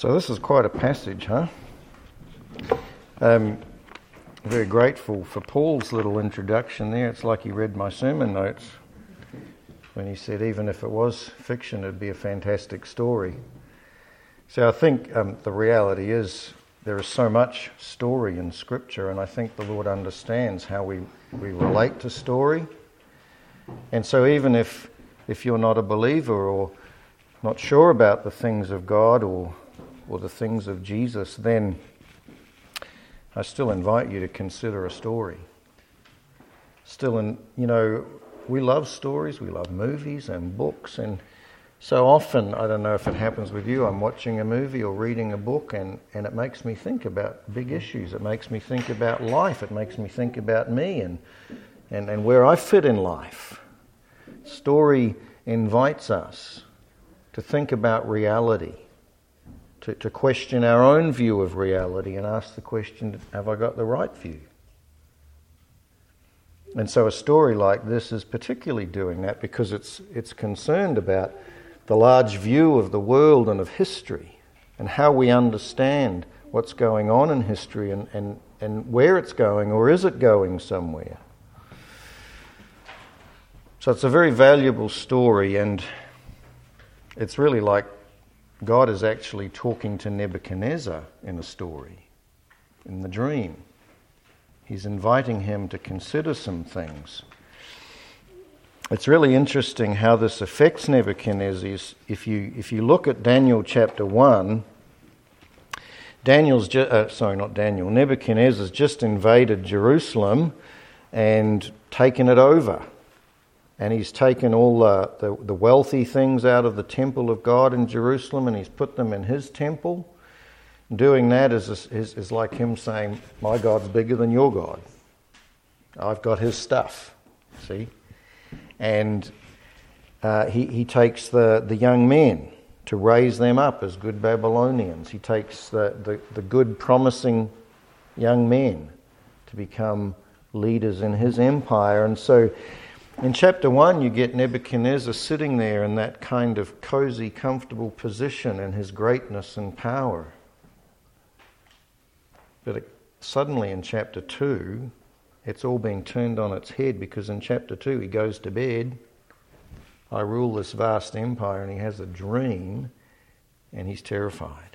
So this is quite a passage, huh? Very grateful for Paul's little introduction there. It's like he read my sermon notes when he said even if it was fiction, it'd be a fantastic story. So I think the reality is there is so much story in Scripture, and I think the Lord understands how we relate to story. And so even if you're not a believer or not sure about the things of God or the things of Jesus, then I still invite you to consider a story. We love stories, we love movies and books, and so often, I don't know if it happens with you, I'm watching a movie or reading a book and it makes me think about big issues. It makes me think about life. It makes me think about me and where I fit in life. Story invites us to think about reality, to question our own view of reality and ask the question, have I got the right view? And so a story like this is particularly doing that because it's concerned about the large view of the world and of history and how we understand what's going on in history and where it's going, or is it going somewhere? So it's a very valuable story, and it's really like God is actually talking to Nebuchadnezzar in a story, in the dream. He's inviting him to consider some things. It's really interesting how this affects Nebuchadnezzar. If you look at Daniel chapter 1, Nebuchadnezzar's just invaded Jerusalem and taken it over. And he's taken all the wealthy things out of the temple of God in Jerusalem and he's put them in his temple. Doing that is like him saying, my God's bigger than your God. I've got his stuff, see? And he takes the young men to raise them up as good Babylonians. He takes the good, promising young men to become leaders in his empire. And so in chapter 1, you get Nebuchadnezzar sitting there in that kind of cozy, comfortable position in his greatness and power. But suddenly in chapter 2, it's all being turned on its head, because in chapter 2 he goes to bed, I rule this vast empire, and he has a dream and he's terrified.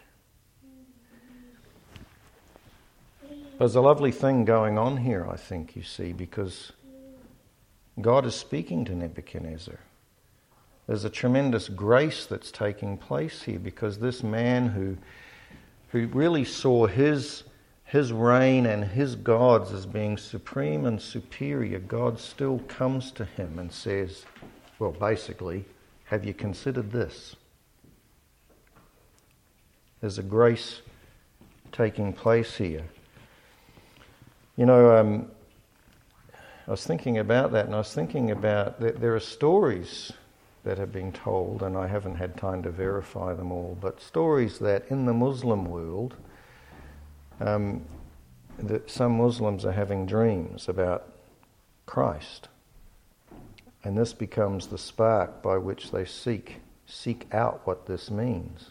There's a lovely thing going on here, I think, you see, because God is speaking to Nebuchadnezzar. There's a tremendous grace that's taking place here, because this man who really saw his reign and his gods as being supreme and superior, God still comes to him and says, well, basically, have you considered this? There's a grace taking place here. I was thinking about that, and I was thinking about that there are stories that have been told, and I haven't had time to verify them all, but stories that in the Muslim world, that some Muslims are having dreams about Christ, and this becomes the spark by which they seek out what this means.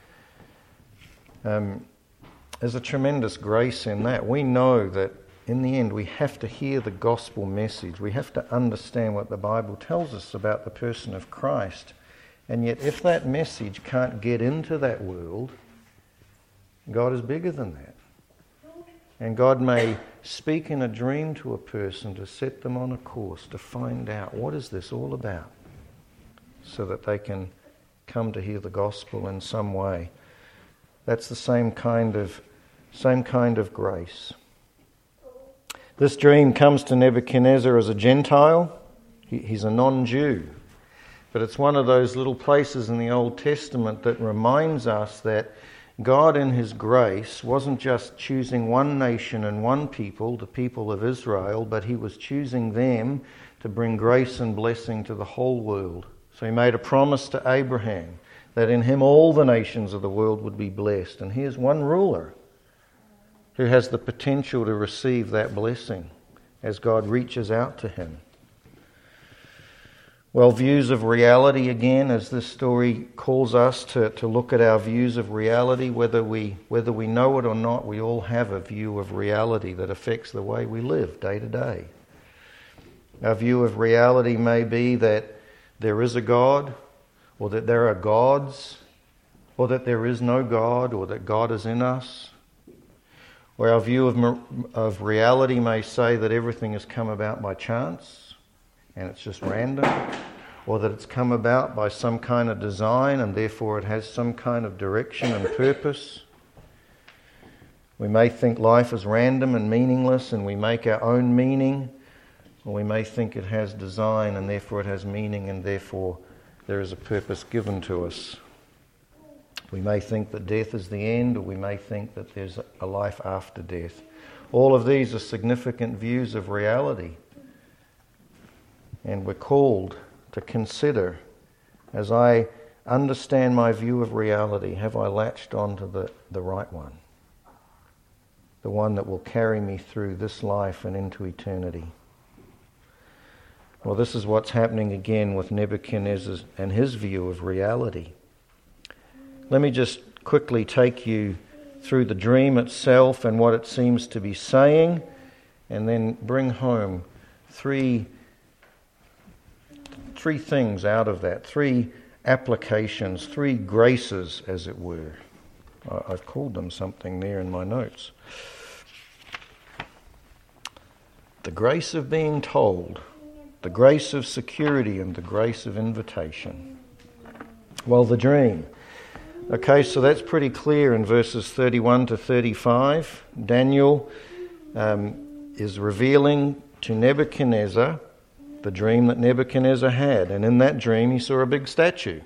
There's a tremendous grace in that. We know that in the end we have to hear the gospel message. We have to understand what the Bible tells us about the person of Christ, and yet if that message can't get into that world, God is bigger than that. And God may speak in a dream to a person to set them on a course to find out what is this all about, so that they can come to hear the gospel in some way. That's the same kind of grace. This dream comes to Nebuchadnezzar as a Gentile. He's a non-Jew. But it's one of those little places in the Old Testament that reminds us that God in his grace wasn't just choosing one nation and one people, the people of Israel, but he was choosing them to bring grace and blessing to the whole world. So he made a promise to Abraham that in him all the nations of the world would be blessed. And here's one ruler who has the potential to receive that blessing as God reaches out to him. Well, views of reality again, as this story calls us to look at our views of reality, whether we know it or not, we all have a view of reality that affects the way we live day to day. Our view of reality may be that there is a God, or that there are gods, or that there is no God, or that God is in us. Or our view of reality may say that everything has come about by chance, and it's just random, or that it's come about by some kind of design and therefore it has some kind of direction and purpose. We may think life is random and meaningless and we make our own meaning, or we may think it has design and therefore it has meaning and therefore there is a purpose given to us. We may think that death is the end, or we may think that there's a life after death. All of these are significant views of reality. And we're called to consider, as I understand my view of reality, have I latched onto the right one? The one that will carry me through this life and into eternity. Well, this is what's happening again with Nebuchadnezzar and his view of reality. Let me just quickly take you through the dream itself and what it seems to be saying, and then bring home three things out of that, three applications, three graces, as it were. I've called them something there in my notes. The grace of being told, the grace of security, and the grace of invitation. Well, the dream. Okay, so that's pretty clear in verses 31 to 35. Daniel is revealing to Nebuchadnezzar the dream that Nebuchadnezzar had. And in that dream he saw a big statue.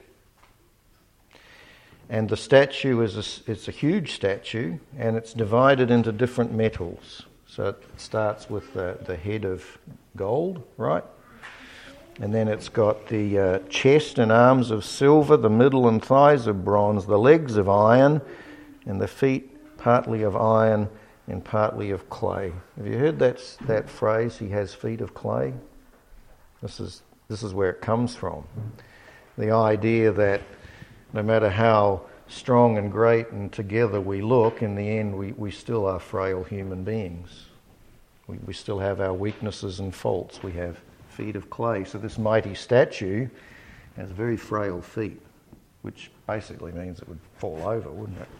And the statue it's a huge statue, and it's divided into different metals. So it starts with the head of gold, right? And then it's got the chest and arms of silver, the middle and thighs of bronze, the legs of iron, and the feet partly of iron and partly of clay. Have you heard that phrase, he has feet of clay? This is where it comes from. The idea that no matter how strong and great and together we look, in the end we still are frail human beings. We still have our weaknesses and faults. We have feet of clay. So this mighty statue has very frail feet, which basically means it would fall over, wouldn't it?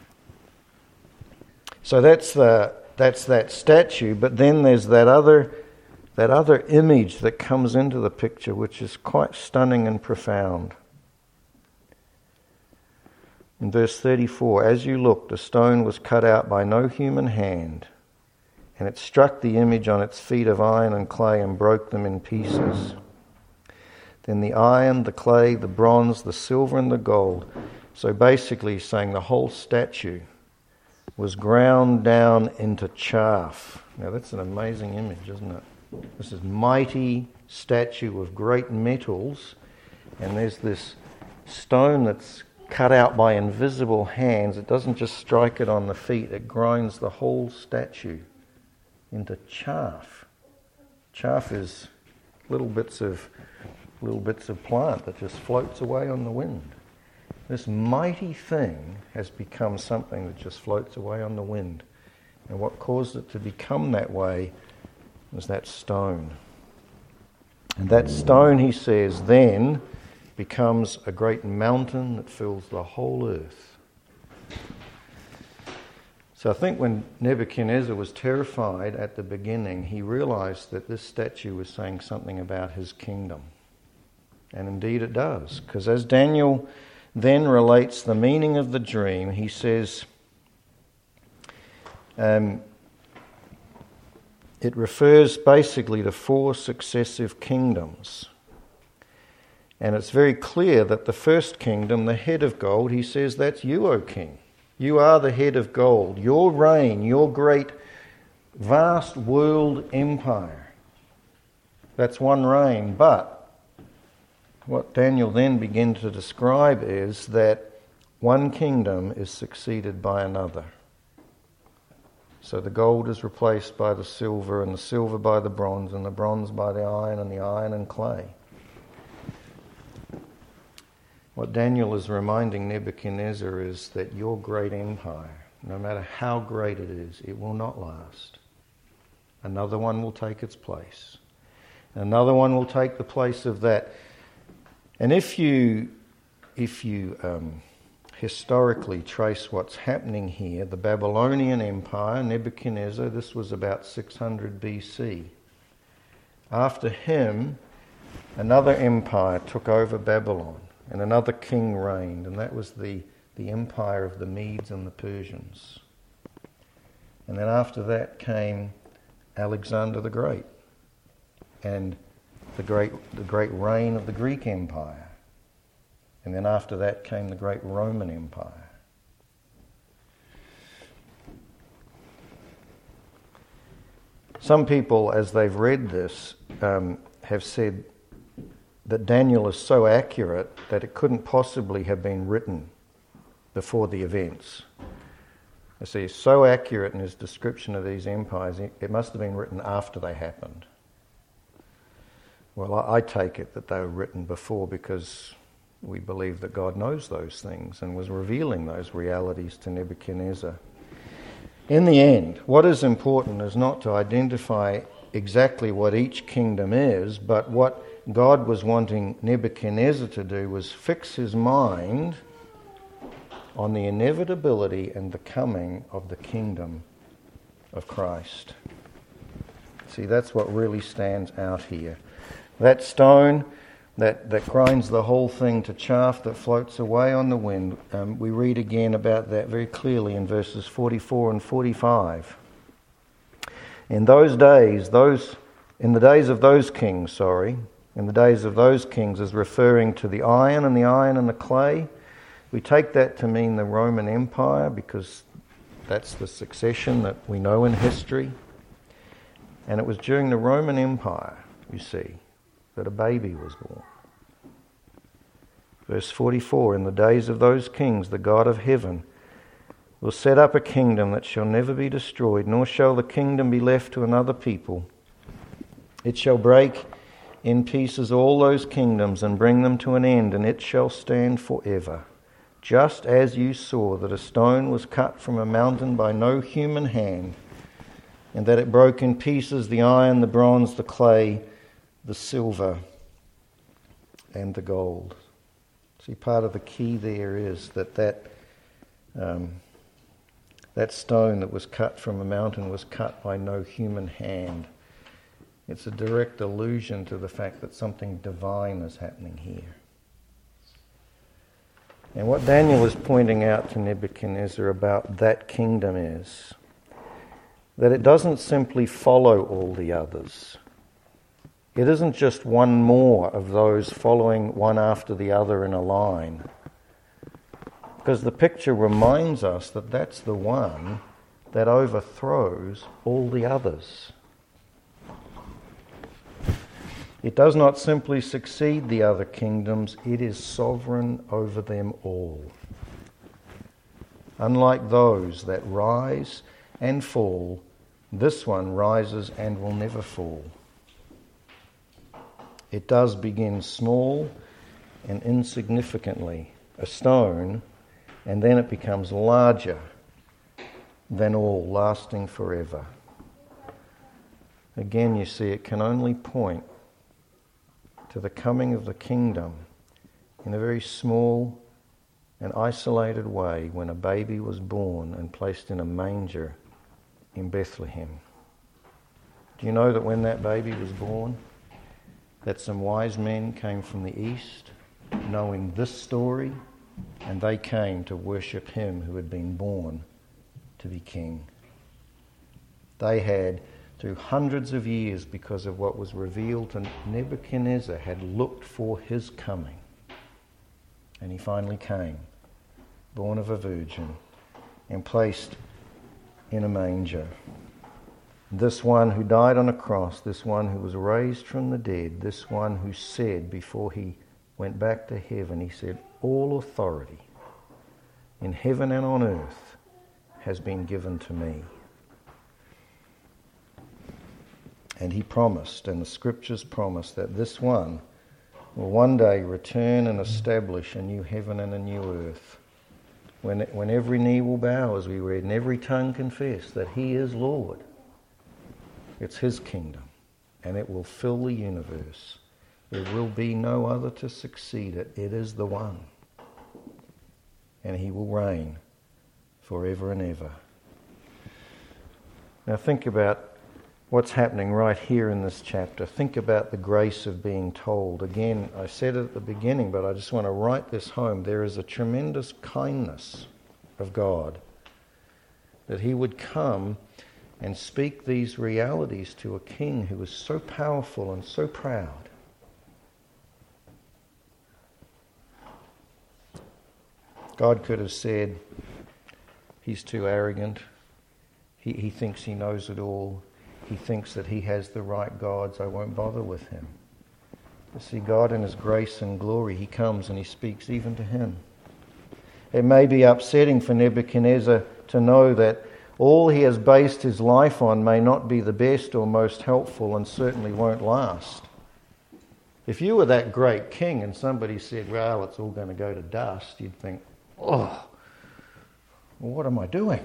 So that's that statue, but then there's that other image that comes into the picture, which is quite stunning and profound. In verse 34, as you looked, a stone was cut out by no human hand, and it struck the image on its feet of iron and clay and broke them in pieces. Then the iron, the clay, the bronze, the silver and the gold. So basically he's saying the whole statue was ground down into chaff. Now that's an amazing image, isn't it? This is mighty statue of great metals, and there's this stone that's cut out by invisible hands. It doesn't just strike it on the feet, it grinds the whole statue into chaff. Chaff is little bits of plant that just floats away on the wind. This mighty thing has become something that just floats away on the wind. And what caused it to become that way was that stone. And that stone, he says, then becomes a great mountain that fills the whole earth. So I think when Nebuchadnezzar was terrified at the beginning, he realized that this statue was saying something about his kingdom. And indeed it does, because as Daniel then relates the meaning of the dream, he says, it refers basically to 4 successive kingdoms. And it's very clear that the first kingdom, the head of gold, he says, that's you, O king. You are the head of gold. Your reign, your great, vast world empire. That's one reign. But what Daniel then begins to describe is that one kingdom is succeeded by another. So the gold is replaced by the silver, and the silver by the bronze, and the bronze by the iron and clay. What Daniel is reminding Nebuchadnezzar is that your great empire, no matter how great it is, it will not last. Another one will take its place. Another one will take the place of that. And if you historically trace what's happening here, the Babylonian Empire, Nebuchadnezzar, this was about 600 BC. After him, another empire took over Babylon, and another king reigned, and that was the empire of the Medes and the Persians. And then after that came Alexander the Great, and the great reign of the Greek Empire. And then after that came the great Roman Empire. Some people, as they've read this, have said that Daniel is so accurate that it couldn't possibly have been written before the events. You see, he's so accurate in his description of these empires, it must have been written after they happened. Well, I take it that they were written before because we believe that God knows those things and was revealing those realities to Nebuchadnezzar. In the end, what is important is not to identify exactly what each kingdom is, but what God was wanting Nebuchadnezzar to do was fix his mind on the inevitability and the coming of the kingdom of Christ. See, that's what really stands out here. That stone that grinds the whole thing to chaff that floats away on the wind. We read again about that very clearly in verses 44 and 45. In the days of those kings is referring to the iron and the clay. We take that to mean the Roman Empire because that's the succession that we know in history. And it was during the Roman Empire, you see, that a baby was born. Verse 44, in the days of those kings, the God of heaven will set up a kingdom that shall never be destroyed, nor shall the kingdom be left to another people. It shall break in pieces all those kingdoms and bring them to an end, and it shall stand forever. Just as you saw that a stone was cut from a mountain by no human hand, and that it broke in pieces the iron, the bronze, the clay, the silver, and the gold. See, part of the key there is that stone that was cut from a mountain was cut by no human hand. It's a direct allusion to the fact that something divine is happening here. And what Daniel is pointing out to Nebuchadnezzar about that kingdom is that it doesn't simply follow all the others. It isn't just one more of those following one after the other in a line. Because the picture reminds us that that's the one that overthrows all the others. It does not simply succeed the other kingdoms, it is sovereign over them all. Unlike those that rise and fall, this one rises and will never fall. It does begin small and insignificantly, a stone, and then it becomes larger than all, lasting forever. Again, you see, it can only point to the coming of the kingdom in a very small and isolated way when a baby was born and placed in a manger in Bethlehem. Do you know that when that baby was born, that some wise men came from the east, knowing this story, and they came to worship him who had been born to be king. They had, through hundreds of years, because of what was revealed to Nebuchadnezzar, had looked for his coming. And he finally came, born of a virgin, and placed in a manger. This one who died on a cross, this one who was raised from the dead, this one who said before he went back to heaven, he said, all authority in heaven and on earth has been given to me. And he promised, and the scriptures promise, that this one will one day return and establish a new heaven and a new earth. When every knee will bow, as we read, and every tongue confess that He is Lord. It's His kingdom, and it will fill the universe. There will be no other to succeed it. It is the one. And He will reign forever and ever. Now think about what's happening right here in this chapter. Think about the grace of being told. Again, I said it at the beginning, but I just want to write this home. There is a tremendous kindness of God that He would come and speak these realities to a king who was so powerful and so proud. God could have said, he's too arrogant. He thinks he knows it all. He thinks that he has the right gods. I won't bother with him. But see, God in His grace and glory, He comes and He speaks even to him. It may be upsetting for Nebuchadnezzar to know that all he has based his life on may not be the best or most helpful and certainly won't last. If you were that great king and somebody said, well, it's all going to go to dust, you'd think, oh, well, what am I doing?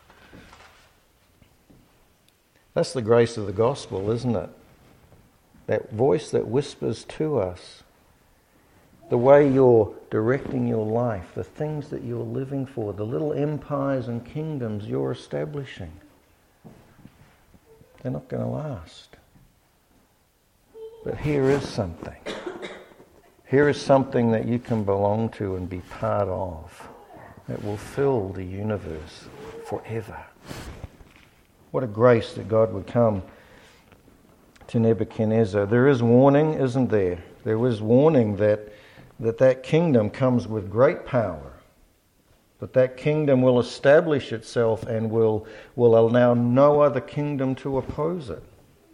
That's the grace of the gospel, isn't it? That voice that whispers to us, the way you're directing your life, the things that you're living for, the little empires and kingdoms you're establishing. They're not going to last. But here is something. Here is something that you can belong to and be part of that will fill the universe forever. What a grace that God would come to Nebuchadnezzar. There is warning, isn't there? There was warning that kingdom comes with great power, that kingdom will establish itself and will allow no other kingdom to oppose it.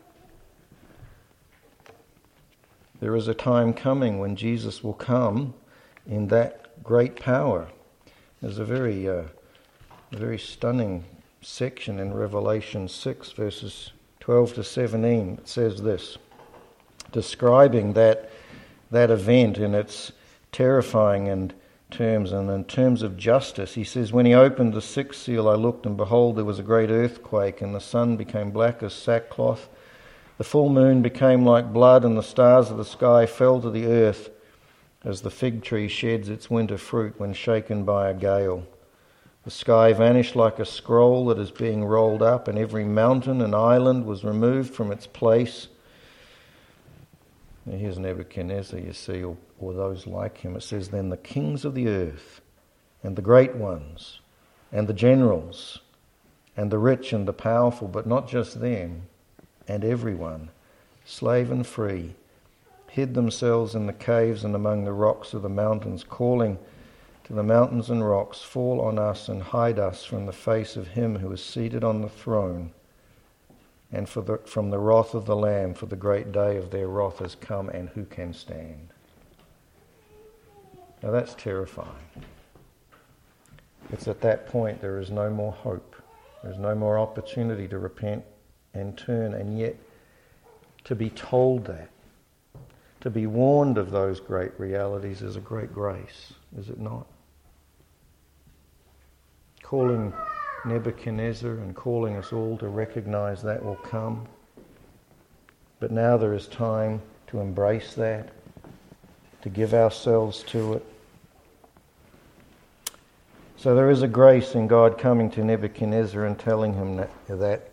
There is a time coming when Jesus will come in that great power. There's a very stunning section in Revelation 6, verses 12 to 17. It says this, describing that event in its terrifying terms, and in terms of justice. He says, when He opened the sixth seal, I looked, and behold, there was a great earthquake, and the sun became black as sackcloth. The full moon became like blood, and the stars of the sky fell to the earth, as the fig tree sheds its winter fruit when shaken by a gale. The sky vanished like a scroll that is being rolled up, and every mountain and island was removed from its place. Now here's Nebuchadnezzar, you see, or those like him. It says, then the kings of the earth, and the great ones, and the generals, and the rich and the powerful, but not just them, and everyone, slave and free, hid themselves in the caves and among the rocks of the mountains, calling to the mountains and rocks, fall on us and hide us from the face of Him who is seated on the throne, and from the wrath of the Lamb, for the great day of their wrath has come, and who can stand? Now that's terrifying. It's at that point there is no more hope. There's no more opportunity to repent and turn, and yet to be told that, to be warned of those great realities is a great grace, is it not? Calling Nebuchadnezzar and calling us all to recognize that will come. But now there is time to embrace that, to give ourselves to it. So there is a grace in God coming to Nebuchadnezzar and telling him that.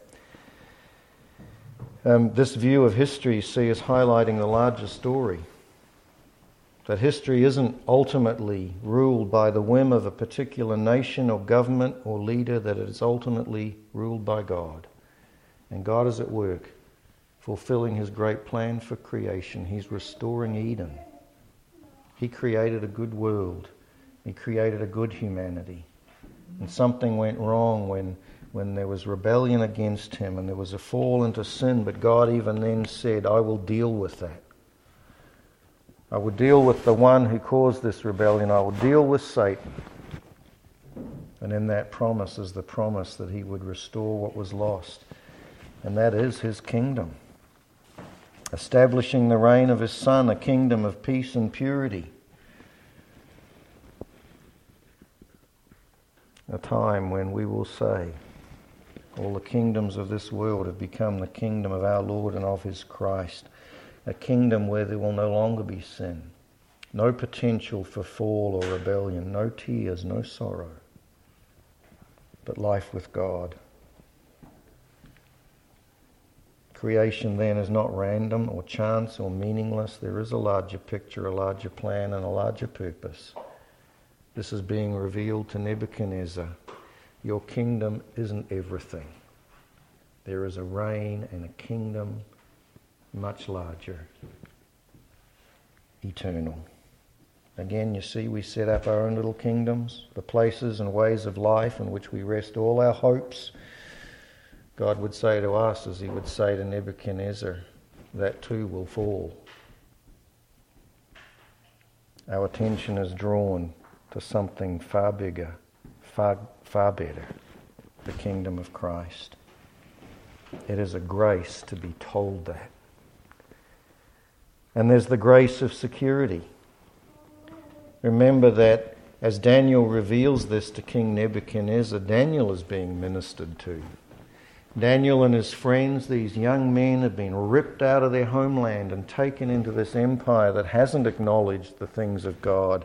This view of history, you see, is highlighting the larger story. That history isn't ultimately ruled by the whim of a particular nation or government or leader, that it is ultimately ruled by God. And God is at work, fulfilling His great plan for creation. He's restoring Eden. He created a good world. He created a good humanity. And something went wrong when there was rebellion against Him and there was a fall into sin, but God even then said, I will deal with that. I will deal with the one who caused this rebellion. I will deal with Satan. And in that promise is the promise that He would restore what was lost. And that is His kingdom. establishing the reign of his Son, a kingdom of peace and purity. A time when we will say, all the kingdoms of this world have become the kingdom of our Lord and of his Christ, a kingdom where there will no longer be sin, no potential for fall or rebellion, no tears, no sorrow, but life with God. Creation then is not random or chance or meaningless. There is a larger picture, a larger plan, and a larger purpose. This is being revealed to Nebuchadnezzar. Your kingdom isn't everything. There is a reign and a kingdom much larger, eternal. Again, you see, we set up our own little kingdoms, the places and ways of life in which we rest all our hopes. God would say to us, as he would say to Nebuchadnezzar, that too will fall. Our attention is drawn to something far bigger, far better, the kingdom of Christ. It is a grace to be told that. And there's the grace of security. Remember that as Daniel reveals this to King Nebuchadnezzar, Daniel is being ministered to. Daniel and his friends, these young men, have been ripped out of their homeland and taken into this empire that hasn't acknowledged the things of God.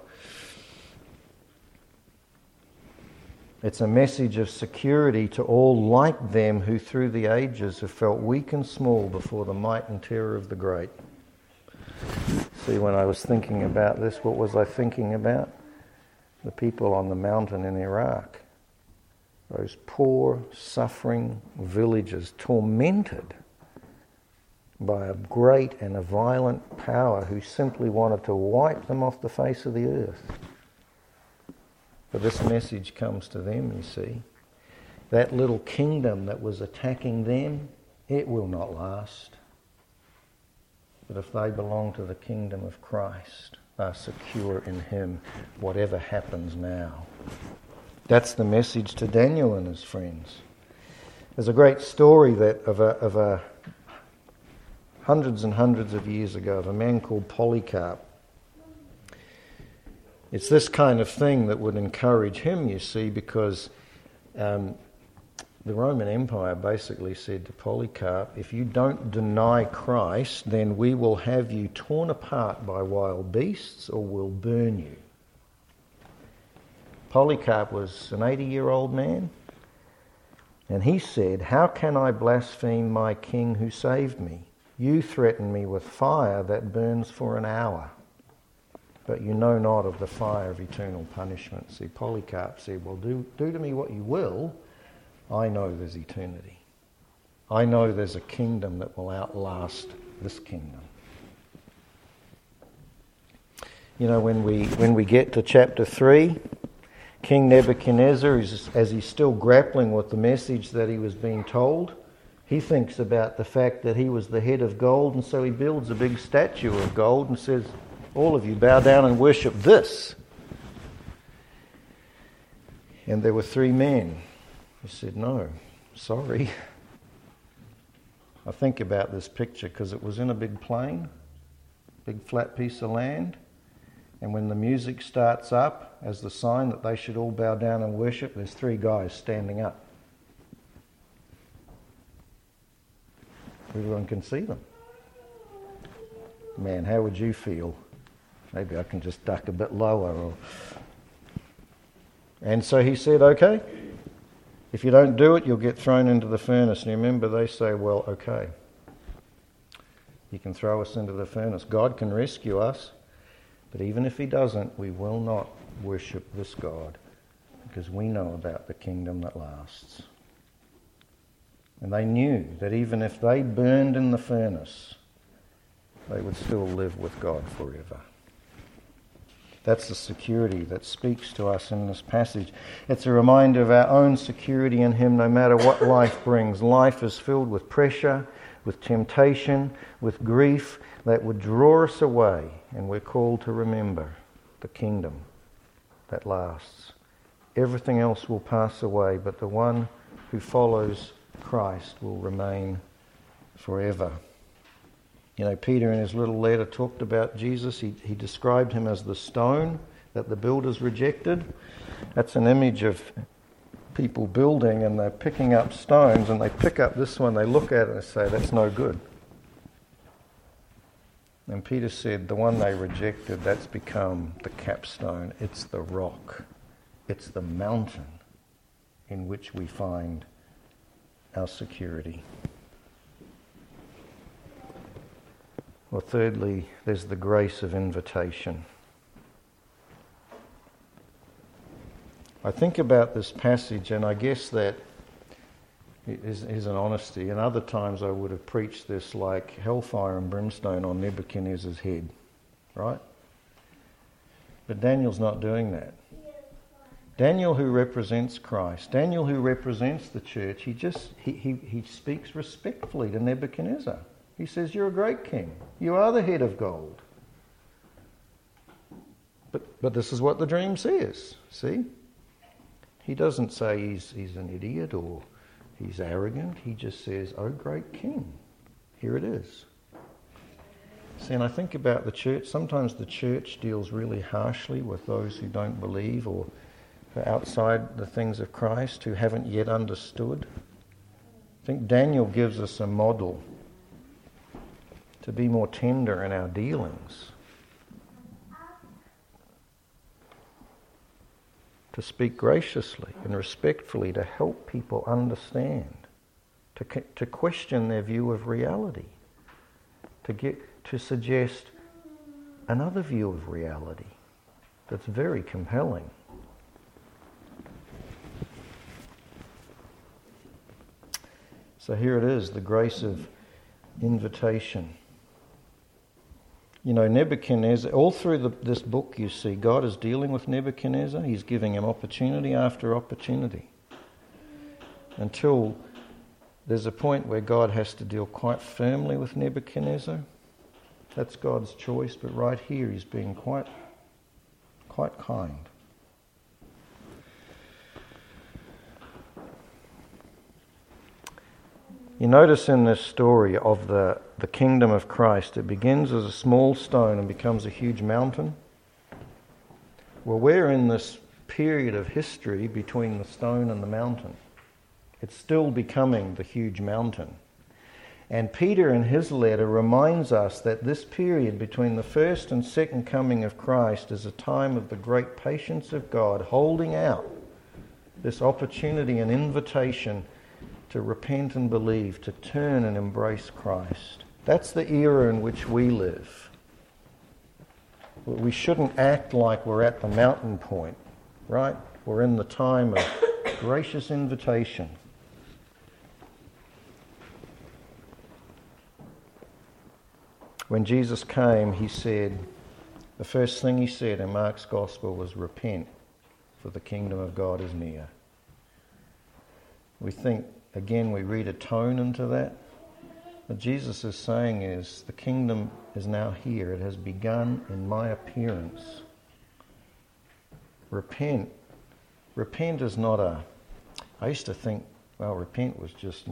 It's a message of security to all like them who through the ages have felt weak and small before the might and terror of the great. See, when I was thinking about this, what was I thinking about? The people on the mountain in Iraq. Those poor, suffering villagers, tormented by a great and a violent power who simply wanted to wipe them off the face of the earth. But this message comes to them, you see. That little kingdom that was attacking them, it will not last. But if they belong to the kingdom of Christ, they're secure in him, whatever happens now. That's the message to Daniel and his friends. There's a great story that of a hundreds and hundreds of years ago of a man called Polycarp. It's this kind of thing that would encourage him, you see, because the Roman Empire basically said to Polycarp, if you don't deny Christ, then we will have you torn apart by wild beasts or we'll burn you. Polycarp was an 80-year-old man, and he said, how can I blaspheme my king who saved me? You threaten me with fire that burns for an hour, but you know not of the fire of eternal punishment. See, Polycarp said, well, do to me what you will. I know there's eternity. I know there's a kingdom that will outlast this kingdom. You know, when we get to chapter 3, King Nebuchadnezzar, as he's still grappling with the message that he was being told, he thinks about the fact that he was the head of gold, and so he builds a big statue of gold and says, all of you bow down and worship this. And there were 3 men who said, no, sorry. I think about this picture because it was in a big plain, big flat piece of land. And when the music starts up, as the sign that they should all bow down and worship, there's 3 guys standing up. Everyone can see them. Man, how would you feel? Maybe I can just duck a bit lower. And so he said, okay, if you don't do it, you'll get thrown into the furnace. And remember, they say, well, okay, you can throw us into the furnace. God can rescue us. But even if he doesn't, we will not worship this God because we know about the kingdom that lasts. And they knew that even if they burned in the furnace, they would still live with God forever. That's the security that speaks to us in this passage. It's a reminder of our own security in him no matter what life brings. Life is filled with pressure, with temptation, with grief that would draw us away, and we're called to remember the kingdom that lasts. Everything else will pass away, but the one who follows Christ will remain forever. You know, Peter in his little letter talked about Jesus. He described him as the stone that the builders rejected. That's an image of people building, and they're picking up stones, and they pick up this one, they look at it and say, that's no good. And Peter said, the one they rejected, that's become the capstone. It's the rock. It's the mountain in which we find our security. Well, thirdly, there's the grace of invitation. I think about this passage, and I guess that is an honesty. And other times I would have preached this like hellfire and brimstone on Nebuchadnezzar's head, right? But Daniel's not doing that. Daniel, who represents Christ, Daniel, who represents the church, he speaks respectfully to Nebuchadnezzar. He says, "You're a great king. You are the head of gold." But this is what the dream says. See? He doesn't say he's an idiot or he's arrogant. He just says, "Oh, great king, here it is." See, and I think about the church. Sometimes the church deals really harshly with those who don't believe or who are outside the things of Christ, who haven't yet understood. I think Daniel gives us a model to be more tender in our dealings, to speak graciously and respectfully, to help people understand, to question their view of reality, to suggest another view of reality that's very compelling. So here it is, the grace of invitation. You know, Nebuchadnezzar, all through this book you see, God is dealing with Nebuchadnezzar. He's giving him opportunity after opportunity, until there's a point where God has to deal quite firmly with Nebuchadnezzar. That's God's choice, but right here he's being quite kind. You notice in this story of the kingdom of Christ, it begins as a small stone and becomes a huge mountain. Well, we're in this period of history between the stone and the mountain. It's still becoming the huge mountain. And Peter in his letter reminds us that this period between the first and second coming of Christ is a time of the great patience of God, holding out this opportunity and invitation to repent and believe, to turn and embrace Christ. That's the era in which we live. We shouldn't act like we're at the mountain point, right? We're in the time of gracious invitation. When Jesus came, he said, the first thing he said in Mark's Gospel was, "Repent, for the kingdom of God is near." We think, again, we read a tone into that. What Jesus is saying is, the kingdom is now here. It has begun in my appearance. Repent. Repent is not I used to think, well, repent was just,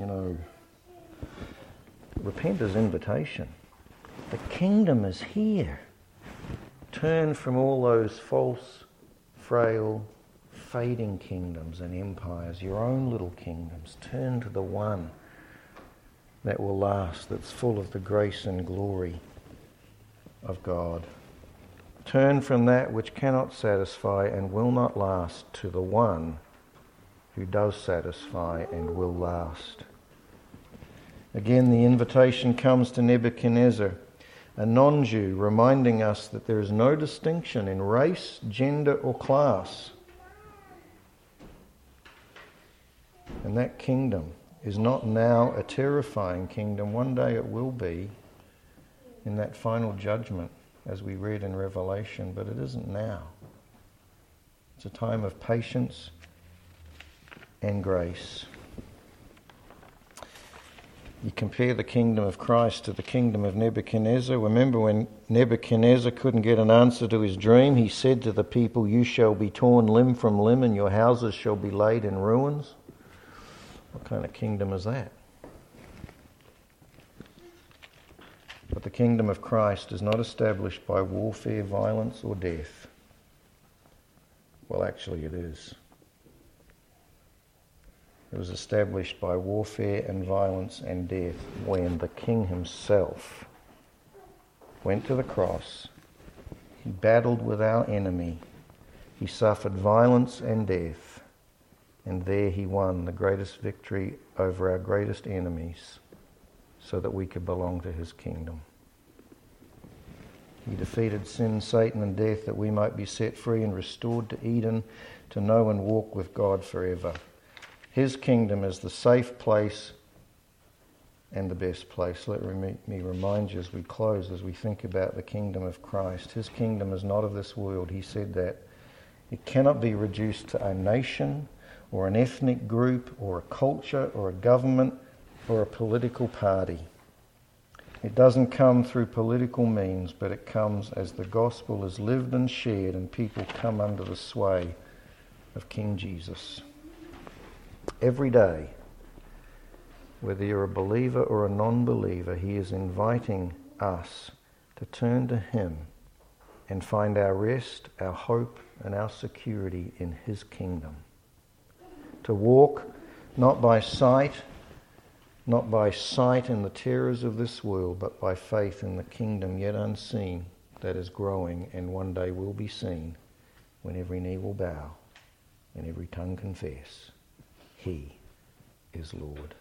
repent is invitation. The kingdom is here. Turn from all those false, frail, fading kingdoms and empires, your own little kingdoms. Turn to the one that will last, that's full of the grace and glory of God. Turn from that which cannot satisfy and will not last to the one who does satisfy and will last. Again, the invitation comes to Nebuchadnezzar, a non-Jew, reminding us that there is no distinction in race, gender or class. And that kingdom is not now a terrifying kingdom. One day it will be in that final judgment, as we read in Revelation, but it isn't now. It's a time of patience and grace. You compare the kingdom of Christ to the kingdom of Nebuchadnezzar. Remember when Nebuchadnezzar couldn't get an answer to his dream, he said to the people, "You shall be torn limb from limb and your houses shall be laid in ruins." What kind of kingdom is that? But the kingdom of Christ is not established by warfare, violence, or death. Well, actually it is. It was established by warfare and violence and death when the King himself went to the cross. He battled with our enemy. He suffered violence and death. And there he won the greatest victory over our greatest enemies so that we could belong to his kingdom. He defeated sin, Satan, and death that we might be set free and restored to Eden to know and walk with God forever. His kingdom is the safe place and the best place. Let me remind you as we close, as we think about the kingdom of Christ. His kingdom is not of this world. He said that. It cannot be reduced to a nation or an ethnic group or a culture or a government or a political party. It doesn't come through political means, but it comes as the gospel is lived and shared and people come under the sway of King Jesus. Every day, whether you're a believer or a non-believer, he is inviting us to turn to him and find our rest, our hope, and our security in his kingdom. To walk not by sight in the terrors of this world, but by faith in the kingdom yet unseen that is growing and one day will be seen, when every knee will bow and every tongue confess, he is Lord.